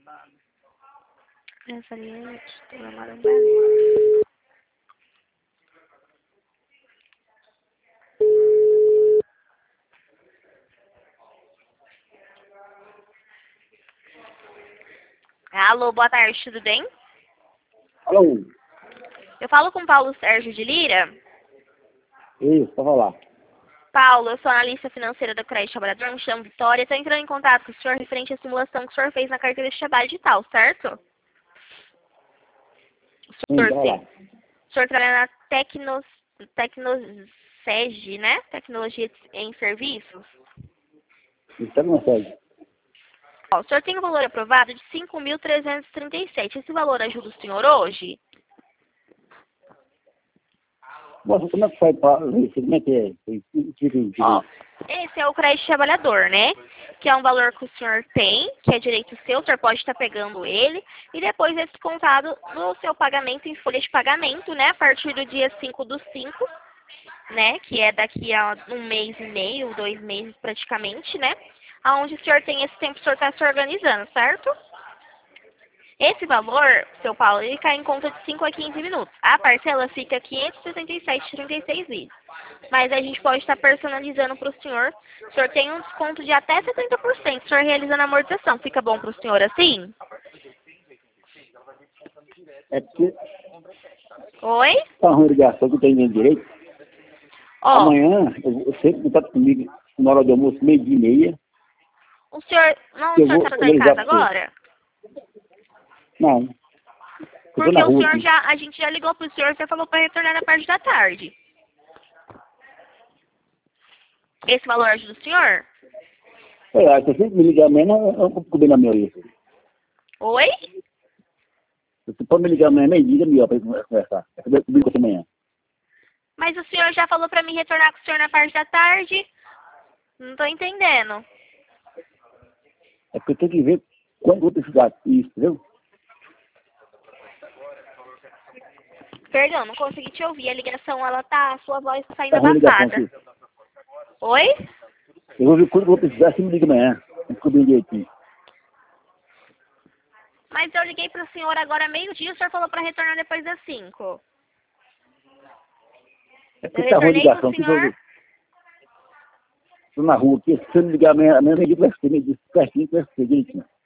Essa linha de Maringá. Alô, boa tarde, tudo bem? Alô? Eu falo com Paulo Sérgio de Lira. Isso, pode falar. Paulo, eu sou analista financeira da Crédito Trabalhador, me chamo Vitória. Estou entrando em contato com o senhor referente à simulação que o senhor fez na carteira de trabalho digital, certo? Lá. O senhor trabalha na Tecnoseg, né? Tecnologia em Serviços. Isso não consegue. Ó, o senhor tem um valor aprovado de 5.337. Esse valor ajuda o senhor hoje? Nossa, como é que faz para ver? Como é que é? Ó, esse é o crédito trabalhador, né? Que é um valor que o senhor tem, que é direito seu, o senhor pode estar pegando ele, e depois é descontado no seu pagamento em folha de pagamento, né? A partir do dia 5/5, né? Que é daqui a 1 mês e meio, 2 meses praticamente, né? Aonde o senhor tem esse tempo para o senhor estar se organizando, certo? Esse valor, seu Paulo, ele cai em conta de 5 a 15 minutos. A parcela fica 567,36 vezes. Mas a gente pode estar personalizando para o senhor. O senhor tem um desconto de até 70%. O senhor realizando a amortização. Fica bom para o senhor assim? É porque Oi? tá ruim a ligação que tem direito. Ó, Amanhã, eu sempre contato comigo na hora do almoço, 12h30. o senhor não Eu está vou em organizar casa para você. agora? Não. Eu tô Porque na o rua senhor aqui. a gente já ligou para o senhor, você falou para retornar na parte da tarde. Esse valor ajuda o senhor? É, se você sempre me ligar amanhã, eu não vou cobrir na minha isso. Oi? Você pode me ligar amanhã, meio-dia, melhor para conversar. Eu vou cobrir com você amanhã. Mas o senhor já falou para mim retornar com o senhor na parte da tarde? Não estou entendendo. É porque eu tenho que ver quando eu vou precisar disso, entendeu? Perdão, não consegui te ouvir. A ligação, a sua voz tá saindo Tá ruim a ligação abafada. aqui. Oi? Eu vou ver quando eu vou precisar, você me liga amanhã. Eu cobrir direitinho. Mas eu liguei pro senhor agora meio-dia, o senhor falou para retornar depois das 5. É Eu porque tá ruim a retornei pro ligação aqui, senhor. tô na rua aqui. Se você me ligar amanhã meio-dia, vai ser meio-dia, pertinho, vai ser direitinho.